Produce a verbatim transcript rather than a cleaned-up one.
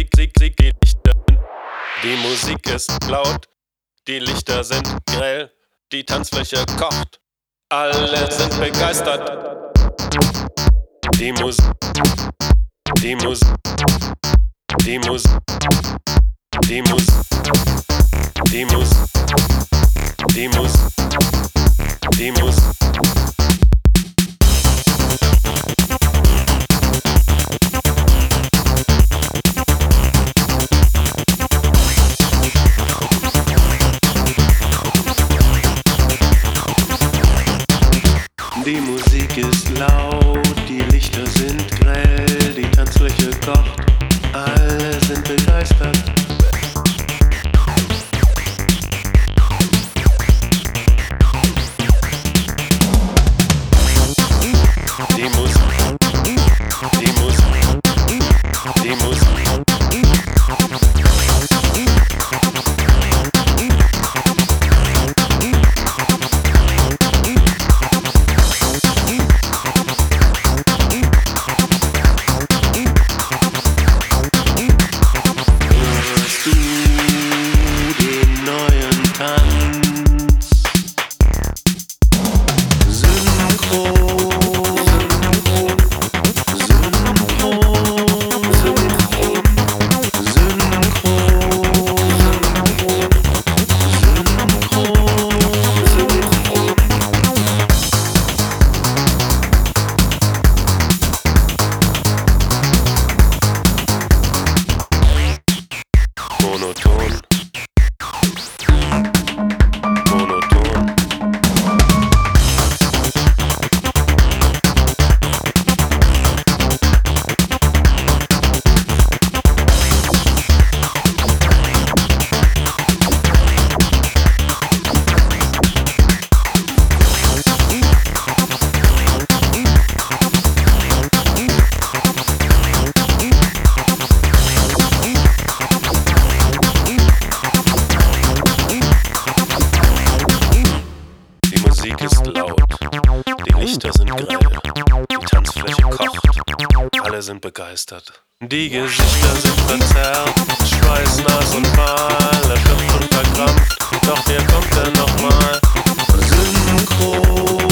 Musik, Musik, Musik, die Lichter. Die Musik ist laut, die Lichter sind grell, die Tanzfläche kocht, alle sind begeistert. Die Musik, die Musik, die Musik, die Musik, die Musik, die Musik, die Musik. Die Musik ist laut, die Lichter sind grell, die Tanzfläche kocht, alle sind begeistert. Die Musik, die Musik, die Musik. Monoton, monoton. Die Musik ist laut, die Lichter sind grell, die Tanzfläche kocht, alle sind begeistert. Die Gesichter sind verzerrt, schweißnass und fahl, erschöpft und verkrampft, doch hier kommt er nochmal. Synchron.